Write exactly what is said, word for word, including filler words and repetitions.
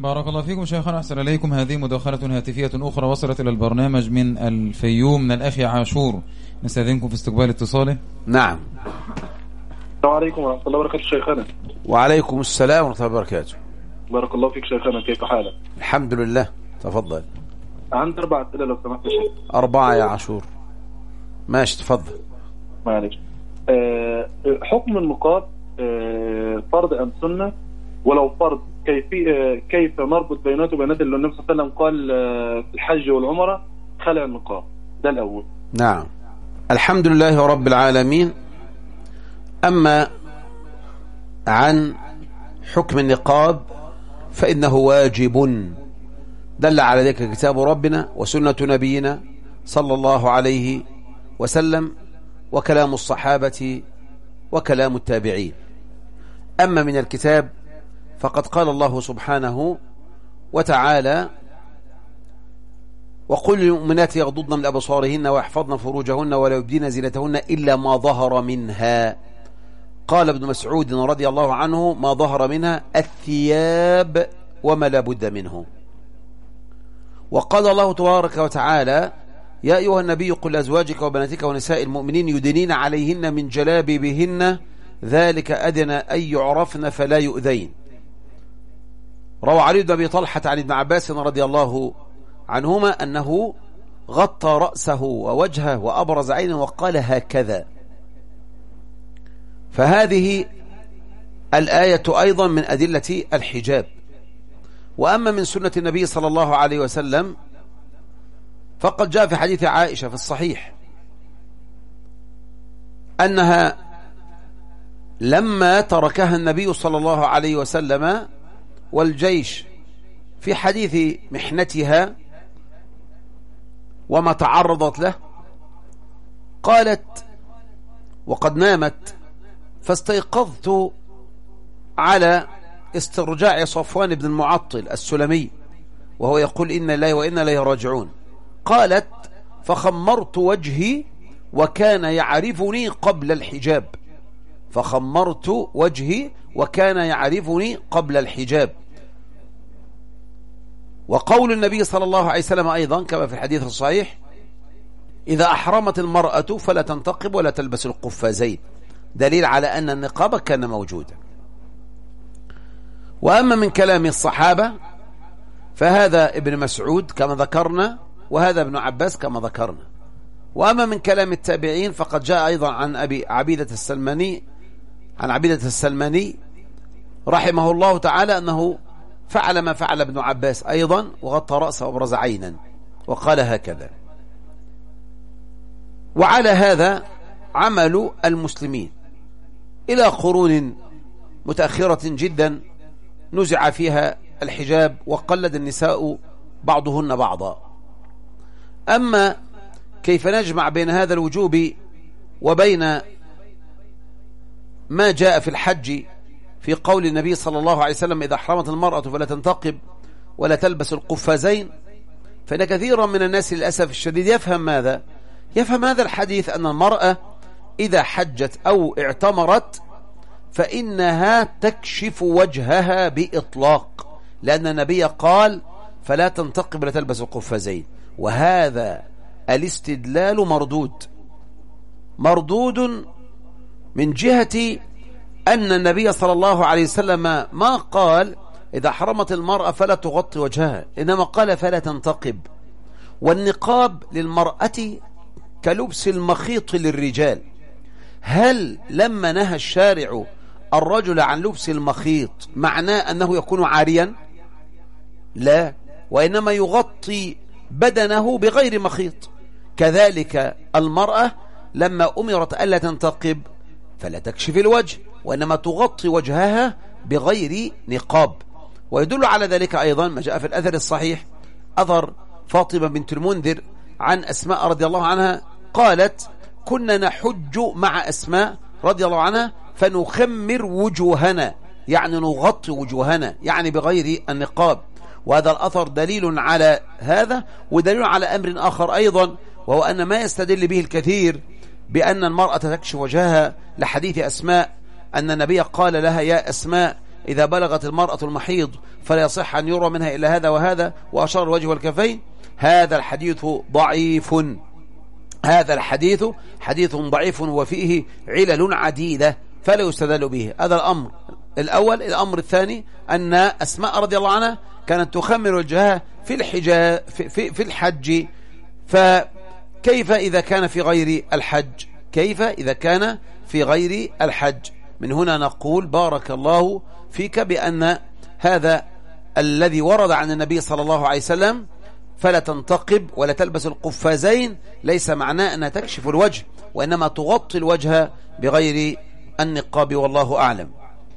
بارك الله فيكم شيخنا، أحسن إليكم. هذه مداخلة هاتفية أخرى وصلت إلى البرنامج من الفيوم من الأخ عاشور، نستأذنكم في استقبال اتصاله. نعم. السلام عليكم ورحمة الله وبركاته شيخنا. وعليكم السلام ورحمة الله وبركاته. بارك الله فيك شيخنا، كيف حالك؟ الحمد لله، تفضل. عندي أربع أسئلة لو سمحت يا شيخ. أربعة يا عاشور، ماشي تفضل. معلش. أه حكم النقاب أه فرض أم سنة؟ ولو فرض كيف أه كيف نربط بيناته وبينات اللي النبي صلى الله عليه وسلم قال أه في الحج والعمرة خلع النقاب؟ ده الأول. نعم، الحمد لله رب العالمين. أما عن حكم النقاب فإنه واجب، دل على ذلك كتاب ربنا وسنة نبينا صلى الله عليه وسلم وكلام الصحابة وكلام التابعين. أما من الكتاب فقد قال الله سبحانه وتعالى: وقل للمؤمنات يغضضن من أبصارهن ويحفظن فروجهن ولا يبدين زينتهن إلا ما ظهر منها. قال ابن مسعود رضي الله عنه: ما ظهر منها الثياب وما لا بد منه. وقال الله تبارك وتعالى: يا أيها النبي قل لأزواجك وبناتك ونساء المؤمنين يدنين عليهن من جلابيبهن ذلك أدنى أن يعرفن فلا يؤذين. روى علي بن أبي طلحة عن ابن عباس رضي الله عنهما أنه غطى رأسه ووجهه وأبرز عينه وقال هكذا. فهذه الآية أيضا من أدلة الحجاب. وأما من سنة النبي صلى الله عليه وسلم فقد جاء في حديث عائشة في الصحيح أنها لما تركها النبي صلى الله عليه وسلم والجيش في حديث محنتها وما تعرضت له، قالت: وقد نامت فاستيقظت على استرجاع صفوان بن المعطل السلمي وهو يقول إن الله وإنا إليه راجعون. قالت: فخمرت وجهي وكان يعرفني قبل الحجاب فخمرت وجهي وكان يعرفني قبل الحجاب. وقول النبي صلى الله عليه وسلم أيضا كما في الحديث الصحيح: إذا أحرمت المرأة فلا تنتقب ولا تلبس القفازين، دليل على أن النقاب كان موجودا. وأما من كلام الصحابة فهذا ابن مسعود كما ذكرنا، وهذا ابن عباس كما ذكرنا. وأما من كلام التابعين فقد جاء أيضا عن أبي عبيدة السلماني عن عبيدة السلماني رحمه الله تعالى أنه فعل ما فعل ابن عباس أيضا، وغطى رأسه وابرز عينا وقال هكذا. وعلى هذا عمل المسلمين إلى قرون متأخرة جدا نزع فيها الحجاب وقلد النساء بعضهن بعضا. أما كيف نجمع بين هذا الوجوب وبين ما جاء في الحج في قول النبي صلى الله عليه وسلم: إذا أحرمت المرأة فلا تنتقب ولا تلبس القفازين، فإن كثيرا من الناس للأسف الشديد يفهم ماذا؟ يفهم هذا الحديث أن المرأة إذا حجت أو اعتمرت فإنها تكشف وجهها بإطلاق، لأن النبي قال: فلا تنتقب ولا تلبس القفازين. وهذا الاستدلال مردود مردود من جهة أن النبي صلى الله عليه وسلم ما قال إذا حرمت المرأة فلا تغطي وجهها، إنما قال فلا تنتقب. والنقاب للمرأة كلبس المخيط للرجال. هل لما نهى الشارع الرجل عن لبس المخيط معناه أنه يكون عاريا؟ لا، وإنما يغطي بدنه بغير مخيط. كذلك المرأة لما أمرت ألا تنتقب فلا تكشف الوجه، وإنما تغطي وجهها بغير نقاب. ويدل على ذلك أيضا ما جاء في الأثر الصحيح، أثر فاطمة بنت المنذر عن أسماء رضي الله عنها قالت: كنا نحج مع أسماء رضي الله عنها فنخمر وجوهنا، يعني نغطي وجوهنا، يعني بغير النقاب. وهذا الأثر دليل على هذا، ودليل على أمر آخر أيضا، وهو أن ما يستدل به الكثير بأن المرأة تكشف وجهها لحديث أسماء أن النبي قال لها: يا أسماء إذا بلغت المرأة المحيض فلا يصح أن يرى منها إلا هذا وهذا، وأشار الوجه والكفين. هذا الحديث ضعيف، هذا الحديث حديث ضعيف وفيه علل عديدة فلا يستدل به. هذا الأمر الأول. الأمر الثاني أن أسماء رضي الله عنها كانت تخمر الجهة في الحجاج في, في, في الحج، فكيف إذا كان في غير الحج؟ كيف إذا كان في غير الحج؟ من هنا نقول بارك الله فيك بأن هذا الذي ورد عن النبي صلى الله عليه وسلم فلا تنتقب ولا تلبس القفازين ليس معناه أنها تكشف الوجه، وإنما تغطي الوجه بغير النقاب، والله أعلم.